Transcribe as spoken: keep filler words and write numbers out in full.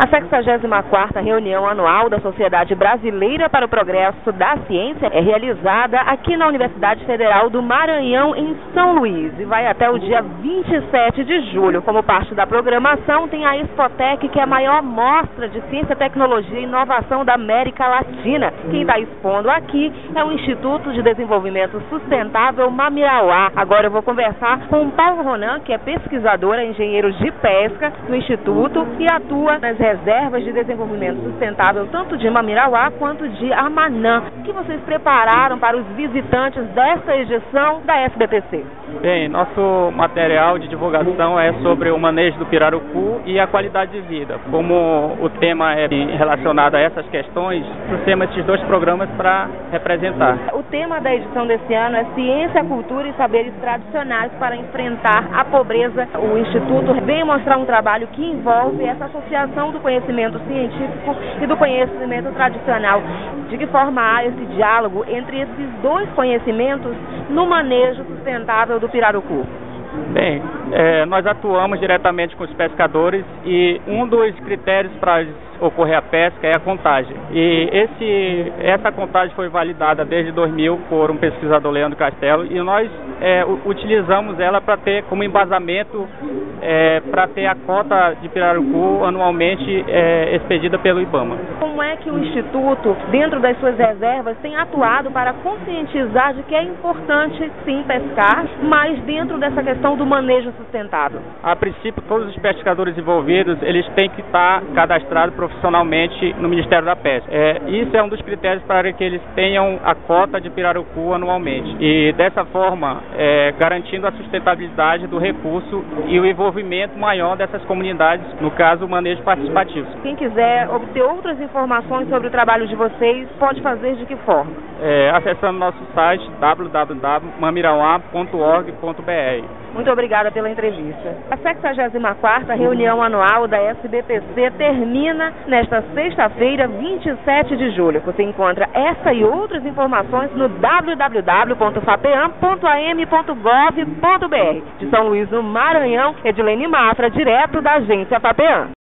A sexagésima quarta reunião anual da Sociedade Brasileira para o Progresso da Ciência é realizada aqui na Universidade Federal do Maranhão, em São Luís, e vai até o dia vinte e sete de julho. Como parte da programação, tem a Expotec, que é a maior mostra de ciência, tecnologia e inovação da América Latina. Quem está expondo aqui é o Instituto de Desenvolvimento Sustentável Mamirauá. Agora eu vou conversar com o Paulo Ronan, que é pesquisador, é engenheiro de pesca do Instituto e atua nas reservas de desenvolvimento sustentável tanto de Mamirauá quanto de Amanã. O que vocês prepararam para os visitantes desta edição da S B T C? Bem, nosso material de divulgação é sobre o manejo do pirarucu e a qualidade de vida. Como o tema é relacionado a essas questões, trouxemos esses dois programas para representar. O tema da edição desse ano é Ciência, Cultura e Saberes Tradicionais para enfrentar a pobreza. O Instituto vem mostrar um trabalho que envolve essa associação do conhecimento científico e do conhecimento tradicional. De que forma há esse diálogo entre esses dois conhecimentos no manejo sustentável do pirarucu? Bem, é, nós atuamos diretamente com os pescadores e um dos critérios para ocorrer a pesca é a contagem. E esse, essa contagem foi validada desde dois mil por um pesquisador, Leandro Castelo, e nós é, utilizamos ela para ter como embasamento é, para ter a cota de pirarucu anualmente é, expedida pelo IBAMA. Como é que o Instituto, dentro das suas reservas, tem atuado para conscientizar de que é importante sim pescar, mas dentro dessa questão do manejo sustentável? A princípio, todos os pescadores envolvidos, eles têm que estar cadastrados profissionalmente no Ministério da Pesca. É, isso é um dos critérios para que eles tenham a cota de pirarucu anualmente. E dessa forma, é, garantindo a sustentabilidade do recurso e o envolvimento maior dessas comunidades, no caso, o manejo participativo. Quem quiser obter outras informações sobre o trabalho de vocês, pode fazer de que forma? É, acessando nosso site w w w ponto mamirauá ponto org ponto b r. Muito obrigada pela entrevista. A sexagésima quarta reunião anual da S B T C termina nesta sexta-feira, vinte e sete de julho. Você encontra essa e outras informações no w w w ponto fapeam ponto a m ponto gov ponto b r. De São Luís, no Maranhão, Edilene Mafra, direto da agência Fapeam.